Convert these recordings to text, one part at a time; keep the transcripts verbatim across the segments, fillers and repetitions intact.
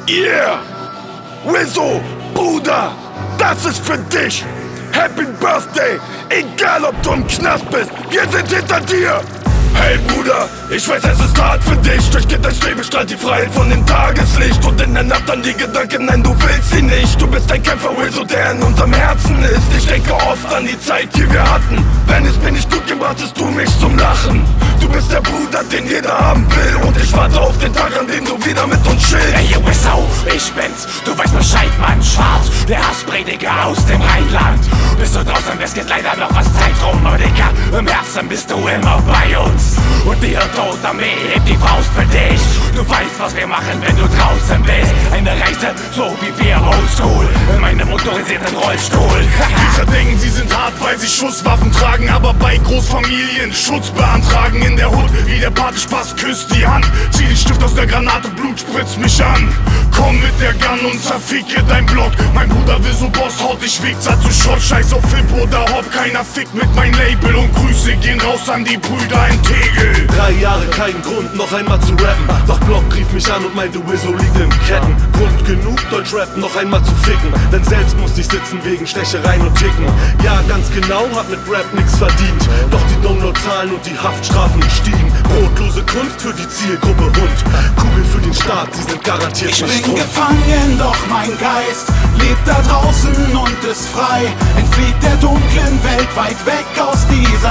Yeah! Wizzo, Bruder, das ist für dich! Happy Birthday! Egal ob du im Knast bist, wir sind hinter dir! Hey Bruder, ich weiß es ist hart für dich. Durchgeht dein Leben strahlt die Freiheit von dem Tageslicht. Und in der Nacht an die Gedanken, nein du willst sie nicht. Du bist ein Kämpfer Wizzo, der in unserem Herzen ist. Ich denke oft an die Zeit, die wir hatten. Wenn es mir nicht gut ging, brachtest du mich zum Lachen. Du bist der Bruder, den jeder haben will. Und ich warte auf den Tag, an dem du wieder mit uns chillst. Hey yo Wizzo, ich bin's, du weißt Bescheid, Mann. Schwarz, der Hassprediger aus dem Rheinland. Bist du draußen, es geht leider noch was Zeit rum. Aber Digga, im Herzen bist du immer bei uns. Und die Tote-Armee hebt die Faust für dich. Du weißt, was wir machen, wenn du draußen bist. Eine Reise, so wie wir oldschool, in meinem motorisierten Rollstuhl. Diese denken, sie sind hart, weil sie Schusswaffen tragen, aber bei Großfamilien Schutz beantragen. In der Hut, wie der Pate Spaß, küsst die Hand. Zieh den Stift aus der Granate, Blut spritzt mich an. Komm mit der Gun und zerficke dein Block. Mein Bruder Wizzo Boss haut dich weg, zahl zu Schott. Scheiß auf Hip oder Hop, keiner fickt mit mein Label. Und Grüße gehen raus an die Brüder in Tegel. Drei Jahre kein Grund, noch einmal zu rappen. Doch Block rief mich an und meinte, Wizzo liegt in Ketten. Grund genug, Deutsch rappen, noch einmal zu ficken. Denn selbst musste ich sitzen wegen Stechereien und Ticken. Ja, ganz genau, hab mit Rap nix verdient. Doch die Downloadzahlen und die Haftstrafen stiegen. Brotlose Kunst für die Zielgruppe Hund. Kugeln für den Staat, sie sind garantiert Ich nicht bin rund. gefangen, doch mein Geist lebt da draußen und ist frei. Entflieht der dunklen Welt weit weg aus dieser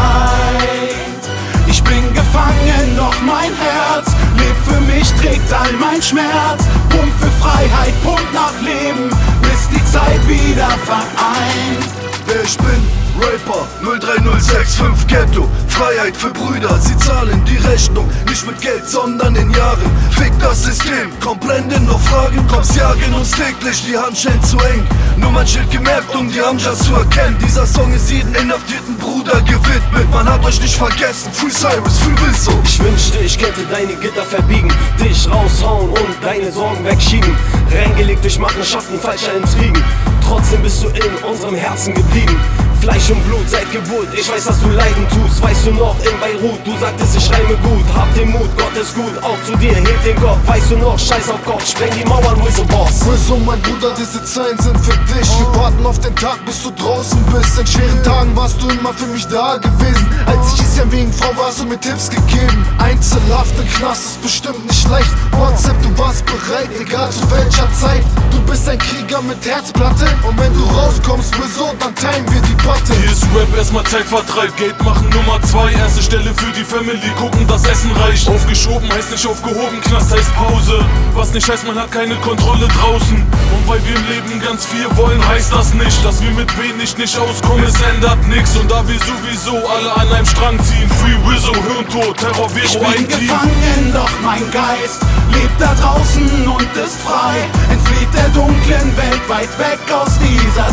Zeit. Ich bin gefangen, doch mein Herz lebt für mich, trägt all mein Schmerz. Pump für Freiheit, Pump nach Leben, bis die Zeit wieder vereint. Wer ich bin? Rapper null drei null sechs fünf Ghetto. Freiheit für Brüder, sie zahlen die Rechnung. Nicht mit Geld, sondern in Jahren. Fick das System, komm blenden noch Fragen. Kommst jagen uns täglich, die Handschellen zu eng. Nur mein Schild gemerkt, um die Amjas zu erkennen. Dieser Song ist jeden inhaftierten Bruder gewidmet. Man hat euch nicht vergessen, Free Cyrus, Free Wizzo. Ich wünschte, ich könnte deine Gitter verbiegen, dich raushauen und deine Sorgen wegschieben. Reingelegt durch Machenschaften falscher Intrigen. Trotzdem bist du in unserem Herzen geblieben. Fleisch und Blut seit Geburt, ich weiß, dass du leiden tust. Weißt du noch in Beirut, du sagtest, ich reime gut. Hab den Mut, Gott ist gut, auch zu dir, heb den Kopf. Weißt du noch, scheiß auf Gott, spreng die Mauern, Wizzo Boss. Wizzo, mein Bruder, diese Zeilen sind für dich. Wir warten auf den Tag, bis du draußen bist. In schweren Tagen warst du immer für mich da gewesen. Als ich hieß ja wegen Frau, warst du mir Tipps gegeben. Einzelhaft im Knast ist bestimmt nicht leicht. WhatsApp, du warst bereit, egal zu welcher Zeit. Du bist ein Krieger mit Herzplatte. Und wenn du rauskommst, Wizzo, dann teilen wir die Patte. Hier ist Rap erstmal Zeitvertreib, Geld machen Nummer zwei. Erste Stelle für die Family, gucken, das Essen reicht. Aufgeschoben heißt nicht aufgehoben, Knast heißt Pause. Was nicht heißt, man hat keine Kontrolle draußen. Und weil wir im Leben ganz viel wollen, heißt das nicht, dass wir mit wenig nicht auskommen, es ändert nix. Und da wir sowieso alle an einem Strang ziehen, Free Wizzo, Hirntod, Terror, Vero, Ich bin ein Team. gefangen, doch mein Geist lebt da draußen und ist frei. Entflieht der dunklen Welt weit weg aus dieser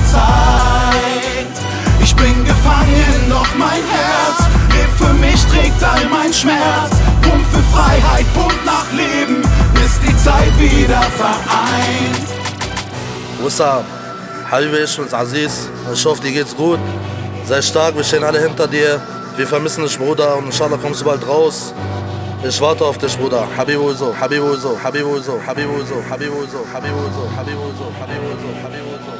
Zeit. Ich bin gefangen, doch mein Herz lebt für mich, trägt all mein Schmerz. Pump für Freiheit, Pump nach Leben, bis die Zeit wieder vereint. What's up? Habibi, ich bin's Aziz. Ich hoffe, dir geht's gut. Sei stark, wir stehen alle hinter dir. Wir vermissen dich, Bruder, und inshallah kommst du bald raus. Ich warte auf dich, Bruder. Habibi Wizzo, Habibi Wizzo, Habibi Wizzo, Habibi Wizzo, Habibi Wizzo, Habibi Wizzo, Habibi Wizzo, Habibi Wizzo, Habibi Wizzo.